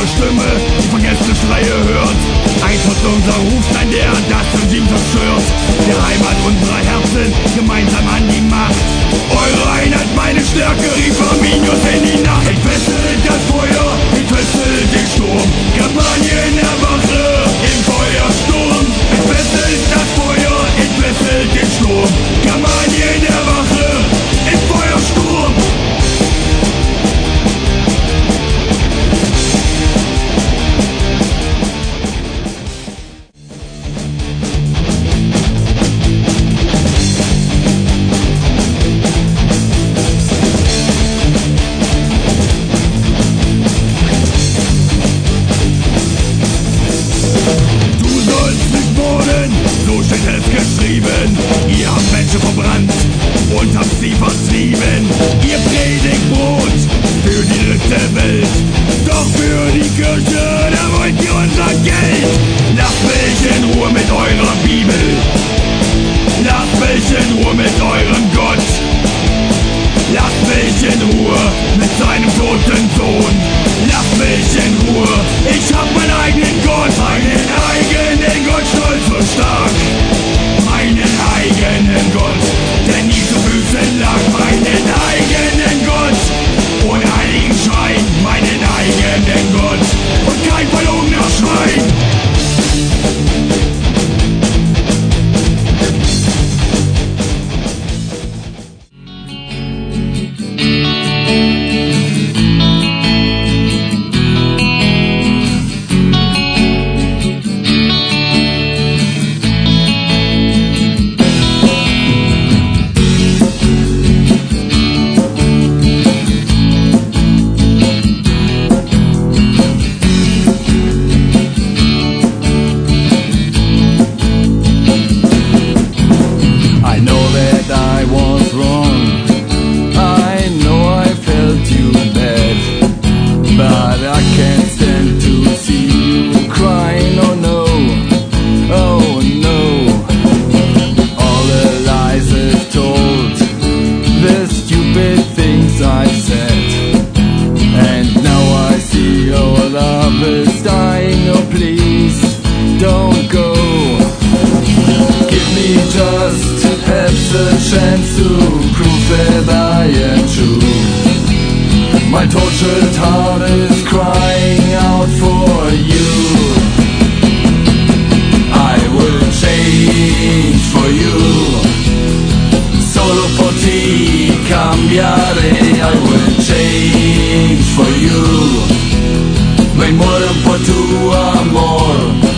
Stimme die vergessene Schreie hört. Eintritt unser Rufstein, der das Regime zerstört. Der Heimat unserer Herzen, gemeinsam an die Macht. Eure Einheit, meine Stärke, rief Arminius in die Nacht. Entfesselt das Feuer, entfesselt den Sturm. Kampagnen erwache im Feuersturm. Entfesselt das Feuer, entfesselt den Sturm. Kampagnen erwache im Feuersturm. So steht es geschrieben, ihr habt Menschen verbrannt und habt sie vertrieben. Ihr predigt Brot für die dritte Welt, doch für die Kirche, da wollt ihr unser Geld. Lasst mich in Ruhe mit eurer Bibel, lasst mich in Ruhe mit eurem Gott. Lasst mich in Ruhe mit seinem toten Sohn. Lasst mich in Ruhe, ich hab meinen eigenen Gott, stolz und stark. Meinen eigenen Gott, der nie zu Füßen lag. Meinen eigenen Gott, ohne Heiligenschein. Meinen eigenen Gott und kein verlogener Schwein. My tortured heart is crying out for you. I will change for you. Solo por ti cambiaré. I will change for you. Me muero por tu amor.